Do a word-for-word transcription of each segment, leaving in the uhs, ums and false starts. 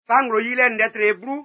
sangro yile ndetre bru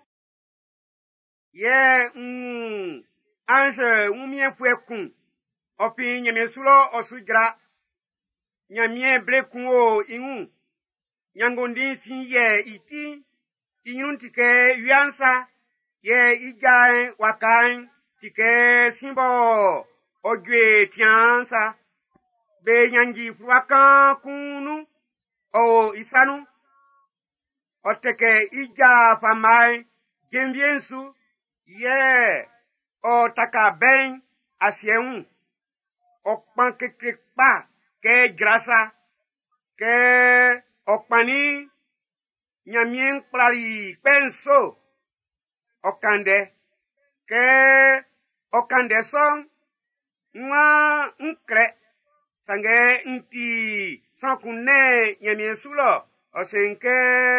ye mm ange umie fuekun opi nyame sulo osugra nyamie blekun o inu nyangondi sinye iti inun tike yuansa ye ijain wakan tike simbo ogwe tiansa be nyangi fuakan kunu o isanu oteke ija famai gembiensu ye o taka ben asieun okpan kekekpa ke grasa ke okpani nyamien plari penso okande ke okande son nwa nkre sange nti sankune nyamien sulo osenke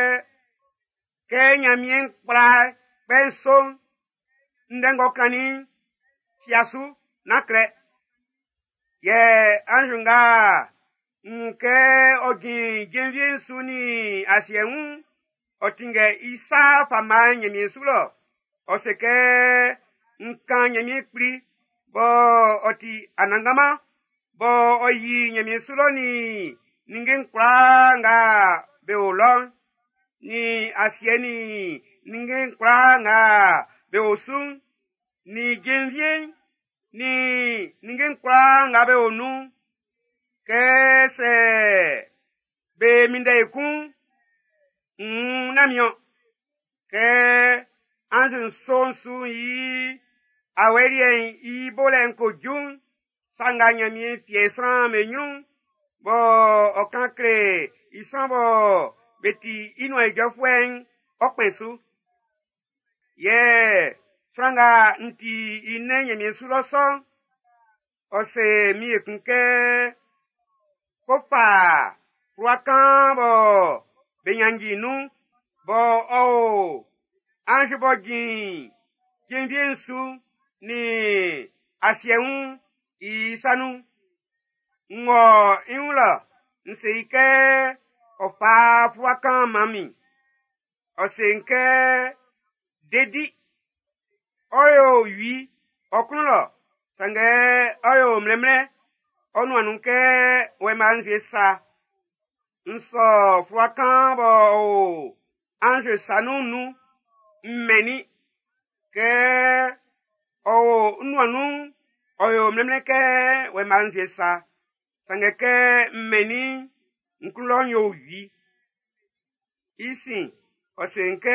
ke nyamien plari penso ndengo kani fiasu nakre ye anjunga nke ogi genvien suni asieun otinge isa fama nyemi sulo oseke nkan nyemi pri bo oti anangama bo oyi nyemi sulo ni ningen kwa nga beolon ni asieni ningen kwa nga beosun ni genvien ni ningen kwa nga beonu kese be mindekun mm namio ke anjun sonsu yi awerien yi bolen ko jun sanga nyami piesan menyun bo okankre isambo beti ino ejofwen okpensu ye sanga nti ine nyami suloso ose mi ekunke kopa wakan bo benyangi nu bo o ange bo gin genvien su ni asieun isanu ngo inula nseike opa wakan mami osenke dedi oyo wi okunlo sange oyo mlemle onu anunke we manje sa nso fuakan bo o anje sanunu meni ke o nu anu oyo mlemleke we manje sa sange ke meni nkulo nyo wi isi osenke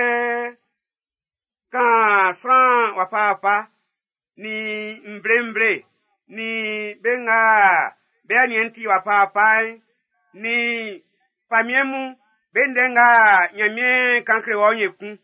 kan fran wapapa ni mbrembre ni benga beanienti wapapa ni pamiemu bendenga nyamie kankre wonyeku